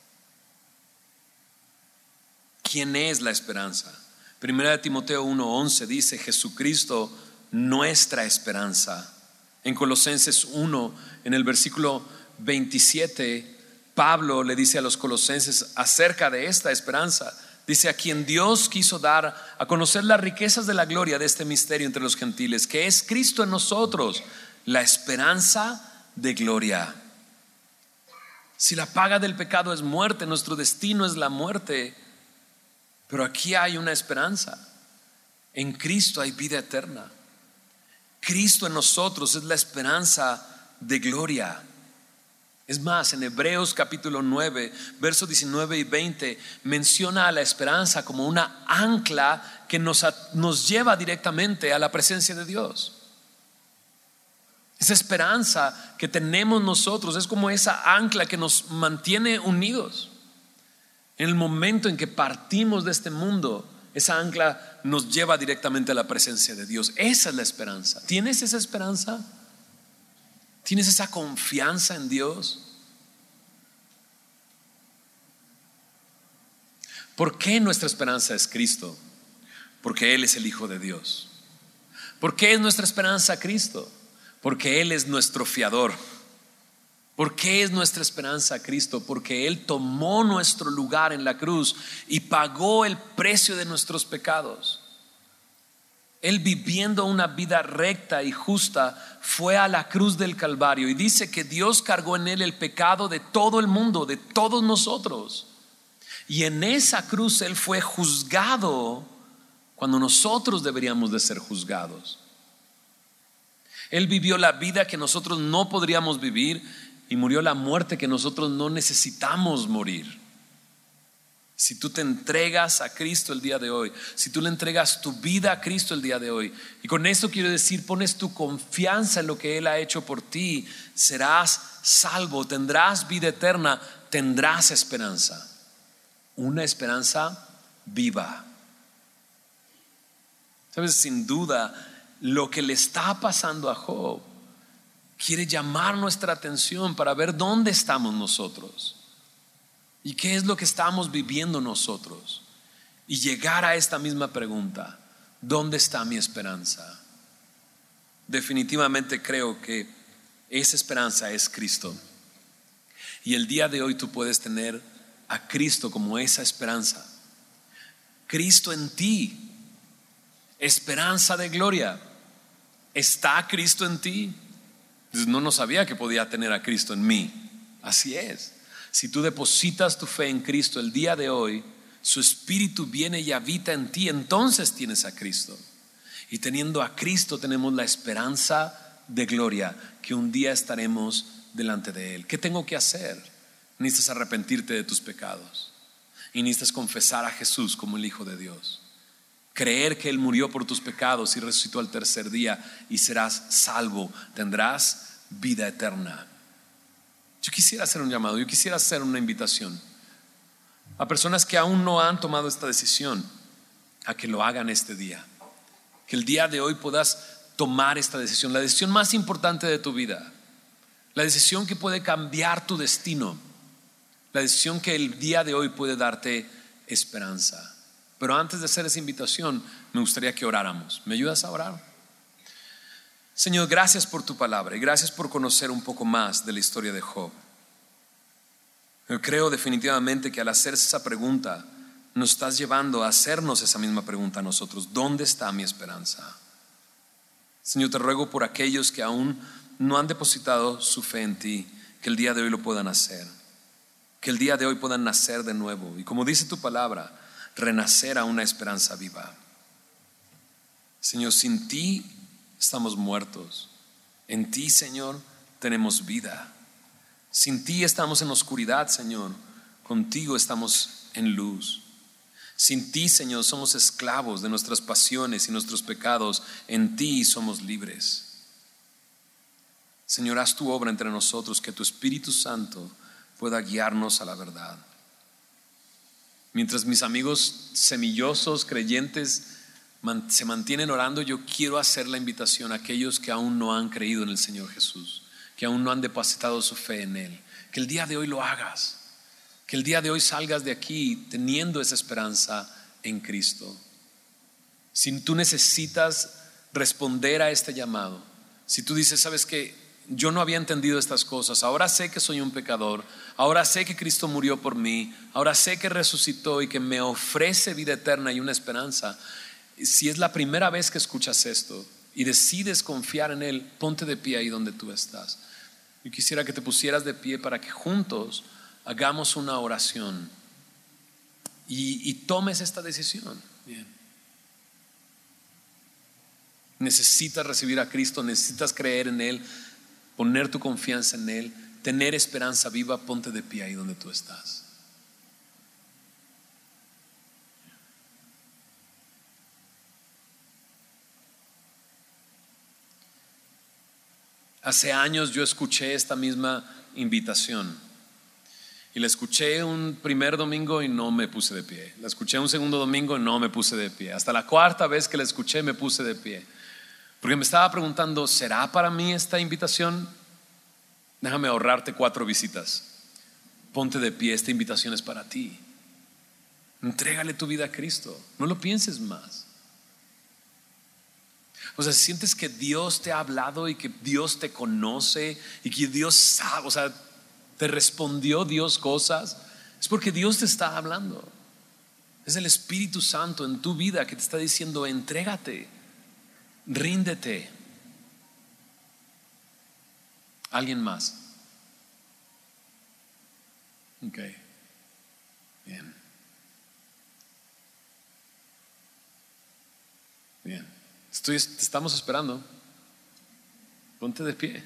Speaker 1: ¿Quién es la esperanza? Primera de Timoteo uno once dice: Jesucristo, nuestra esperanza. En Colosenses uno, en el versículo veintisiete, Pablo le dice a los colosenses acerca de esta esperanza. Dice: a quien Dios quiso dar a conocer las riquezas de la gloria de este misterio entre los gentiles, que es Cristo en nosotros, la esperanza de gloria. Si la paga del pecado es muerte, nuestro destino es la muerte. Pero aquí hay una esperanza. En Cristo hay vida eterna. Cristo en nosotros es la esperanza de gloria. Es más, en Hebreos capítulo nueve, versos diecinueve y veinte, menciona a la esperanza como una ancla que nos, nos lleva directamente a la presencia de Dios. Esa esperanza que tenemos nosotros es como esa ancla que nos mantiene unidos. En el momento en que partimos de este mundo, esa ancla nos lleva directamente a la presencia de Dios. Esa es la esperanza. ¿Tienes esa esperanza? ¿Tienes esa confianza en Dios? ¿Por qué nuestra esperanza es Cristo? Porque Él es el Hijo de Dios. ¿Por qué es nuestra esperanza Cristo? Porque Él es nuestro fiador. ¿Por qué es nuestra esperanza Cristo? Porque Él tomó nuestro lugar en la cruz y pagó el precio de nuestros pecados. Él, viviendo una vida recta y justa, fue a la cruz del Calvario y dice que Dios cargó en Él el pecado de todo el mundo, de todos nosotros. Y en esa cruz Él fue juzgado cuando nosotros deberíamos de ser juzgados. Él vivió la vida que nosotros no podríamos vivir y murió la muerte que nosotros no necesitamos morir. Si tú te entregas a Cristo el día de hoy, si tú le entregas tu vida a Cristo el día de hoy, y con esto quiero decir, pones tu confianza en lo que Él ha hecho por ti, serás salvo, tendrás vida eterna, tendrás esperanza. Una esperanza viva. Sabes, sin duda, lo que le está pasando a Job quiere llamar nuestra atención para ver dónde estamos nosotros y qué es lo que estamos viviendo nosotros, y llegar a esta misma pregunta: ¿dónde está mi esperanza? Definitivamente creo que esa esperanza es Cristo, y el día de hoy tú puedes tener a Cristo como esa esperanza. Cristo en ti, esperanza de gloria. ¿Está Cristo en ti? No, no sabía que podía tener a Cristo en mí. Así es. Si tú depositas tu fe en Cristo el día de hoy, su Espíritu viene y habita en ti, entonces tienes a Cristo. Y teniendo a Cristo tenemos la esperanza de gloria, que un día estaremos delante de Él. ¿Qué tengo que hacer? Necesitas arrepentirte de tus pecados y necesitas confesar a Jesús como el Hijo de Dios. Creer que Él murió por tus pecados y resucitó al tercer día, y serás salvo, tendrás vida eterna. Yo quisiera hacer un llamado, yo quisiera hacer una invitación a personas que aún no han tomado esta decisión, a que lo hagan este día. Que el día de hoy puedas tomar esta decisión, la decisión más importante de tu vida, la decisión que puede cambiar tu destino, la decisión que el día de hoy puede darte esperanza. Pero antes de hacer esa invitación, me gustaría que oráramos. ¿Me ayudas a orar? Señor, gracias por tu palabra y gracias por conocer un poco más de la historia de Job. Yo creo definitivamente que al hacerse esa pregunta, nos estás llevando a hacernos esa misma pregunta a nosotros. ¿Dónde está mi esperanza? Señor, te ruego por aquellos que aún no han depositado su fe en ti, que el día de hoy lo puedan hacer, que el día de hoy puedan nacer de nuevo y, como dice tu palabra, renacer a una esperanza viva. Señor, sin ti estamos muertos. En ti, Señor, tenemos vida. Sin ti estamos en oscuridad, Señor. Contigo estamos en luz. Sin ti, Señor, somos esclavos de nuestras pasiones y nuestros pecados. En ti somos libres. Señor, haz tu obra entre nosotros, que tu Espíritu Santo pueda guiarnos a la verdad. Mientras mis amigos semillosos, creyentes, se mantienen orando, yo quiero hacer la invitación a aquellos que aún no han creído en el Señor Jesús, que aún no han depositado su fe en Él, que el día de hoy lo hagas, que el día de hoy salgas de aquí teniendo esa esperanza en Cristo. Si tú necesitas responder a este llamado, si tú dices, sabes que yo no había entendido estas cosas, ahora sé que soy un pecador, ahora sé que Cristo murió por mí, ahora sé que resucitó y que me ofrece vida eterna y una esperanza. Si es la primera vez que escuchas esto y decides confiar en Él, ponte de pie ahí donde tú estás. Yo quisiera que te pusieras de pie para que juntos hagamos una oración y, y tomes esta decisión. Bien. Necesitas recibir a Cristo, necesitas creer en Él, poner tu confianza en Él, tener esperanza viva. Ponte de pie ahí donde tú estás. Hace años yo escuché esta misma invitación y la escuché un primer domingo y no me puse de pie, la escuché un segundo domingo y no me puse de pie, hasta la cuarta vez que la escuché me puse de pie, porque me estaba preguntando, ¿será para mí esta invitación? Déjame ahorrarte cuatro visitas. Ponte de pie, esta invitación es para ti. Entrégale tu vida a Cristo, no lo pienses más. O sea, si sientes que Dios te ha hablado y que Dios te conoce y que Dios sabe, o sea, te respondió Dios cosas, es porque Dios te está hablando. Es el Espíritu Santo en tu vida que te está diciendo, entrégate, ríndete. ¿Alguien más? Ok, bien. Bien. Estoy, te estamos esperando. Ponte de pie.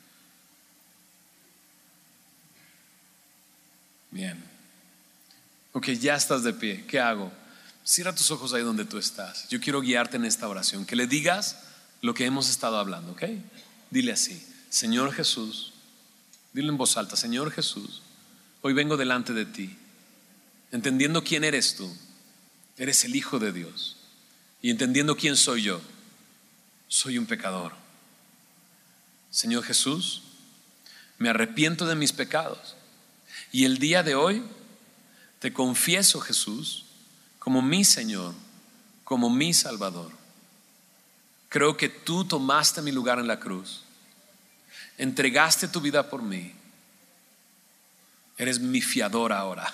Speaker 1: Bien. Ok, ya estás de pie. ¿Qué hago? Cierra tus ojos ahí donde tú estás. Yo quiero guiarte en esta oración. Que le digas lo que hemos estado hablando, ¿ok? Dile así: Señor Jesús, dile en voz alta: Señor Jesús, hoy vengo delante de ti, entendiendo quién eres tú. Eres el Hijo de Dios. Y entendiendo quién soy yo. Soy un pecador. Señor Jesús, me arrepiento de mis pecados y el día de hoy te confieso, Jesús, como mi Señor, como mi Salvador. Creo que tú tomaste mi lugar en la cruz, entregaste tu vida por mí, eres mi fiador ahora,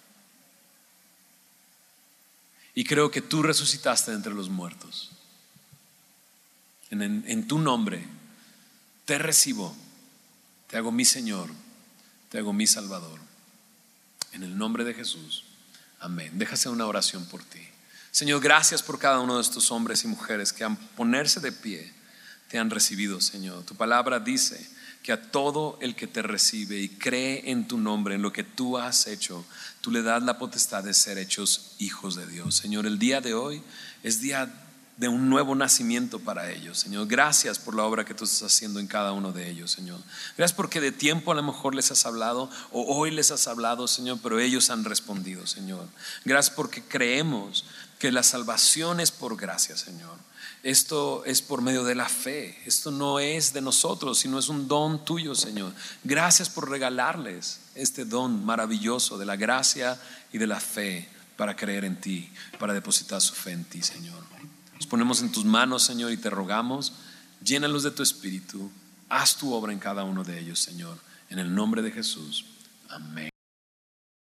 Speaker 1: y creo que tú resucitaste de entre los muertos. En, en, en tu nombre te recibo, te hago mi Señor, te hago mi Salvador. En el nombre de Jesús, amén. Déjase una oración por ti. Señor, gracias por cada uno de estos hombres y mujeres que al ponerse de pie te han recibido, Señor. Tu palabra dice que a todo el que te recibe y cree en tu nombre, en lo que tú has hecho, tú le das la potestad de ser hechos hijos de Dios. Señor, el día de hoy es día de un nuevo nacimiento para ellos, Señor. Gracias por la obra que tú estás haciendo en cada uno de ellos, Señor. Gracias porque de tiempo a lo mejor les has hablado, o hoy les has hablado, Señor, pero ellos han respondido, Señor. Gracias porque creemos que la salvación es por gracia, Señor. Esto es por medio de la fe. Esto no es de nosotros, sino es un don tuyo, Señor. Gracias por regalarles este don maravilloso de la gracia y de la fe para creer en ti, para depositar su fe en ti, Señor. Nos ponemos en tus manos, Señor, y te rogamos, llénalos de tu espíritu. Haz tu obra en cada uno de ellos, Señor. En el nombre de Jesús. Amén.